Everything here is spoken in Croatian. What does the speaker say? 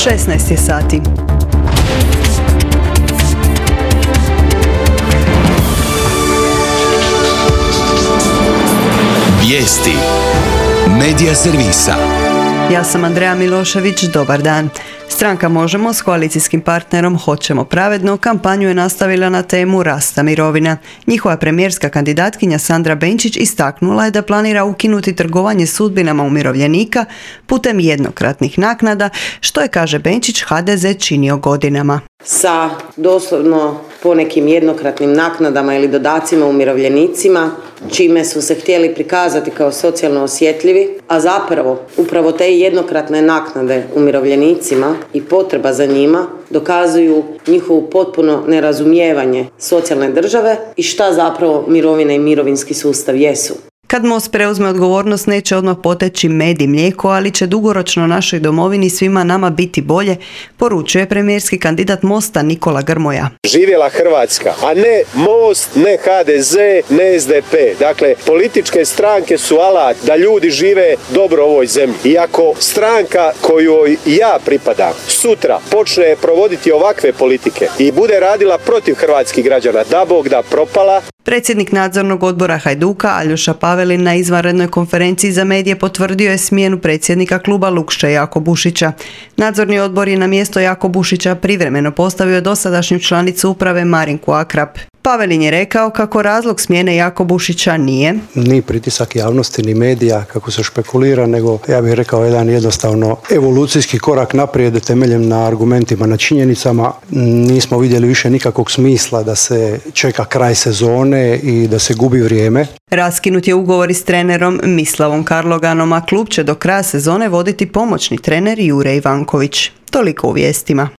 16 je sati. Vijesti Medija servisa. Ja sam Andreja Milošević, dobar dan. Stranka Možemo s koalicijskim partnerom Hoćemo pravedno kampanju je nastavila na temu rasta mirovina. Njihova premijerska kandidatkinja Sandra Benčić istaknula je da planira ukinuti trgovanje sudbinama umirovljenika putem jednokratnih naknada, što je, kaže Benčić, HDZ činio godinama. Sa doslovno ponekim jednokratnim naknadama ili dodacima umirovljenicima, čime su se htjeli prikazati kao socijalno osjetljivi, a zapravo upravo te jednokratne naknade umirovljenicima i potreba za njima dokazuju njihovo potpuno nerazumijevanje socijalne države i šta zapravo mirovine i mirovinski sustav jesu. Kad Most preuzme odgovornost, neće odmah poteći med i mlijeko, ali će dugoročno našoj domovini svima nama biti bolje, poručuje premijerski kandidat Mosta Nikola Grmoja. Živjela Hrvatska, a ne Most, ne HDZ, ne SDP. Dakle, političke stranke su alat da ljudi žive dobro u ovoj zemlji. I ako stranka kojoj ja pripadam sutra počne provoditi ovakve politike i bude radila protiv hrvatskih građana, da Bog da propala. Predsjednik nadzornog odbora Hajduka Aljoša Pavelin na izvanrednoj konferenciji za medije potvrdio je smjenu predsjednika kluba Lukše Jakobušića. Nadzorni odbor je na mjesto Jakobušića privremeno postavio dosadašnju članicu uprave Marinku Akrap. Pavelin je rekao kako razlog smjene Jakobušića nije ni pritisak javnosti ni medija kako se špekulira, nego ja bih rekao jedan jednostavno evolucijski korak naprijed temeljem na argumentima, na činjenicama. Nismo vidjeli više nikakvog smisla da se čeka kraj sezone i da se gubi vrijeme. Raskinut je ugovor s trenerom Mislavom Karloganom, a klub će do kraja sezone voditi pomoćni trener Jure Ivanković. Toliko u vijestima.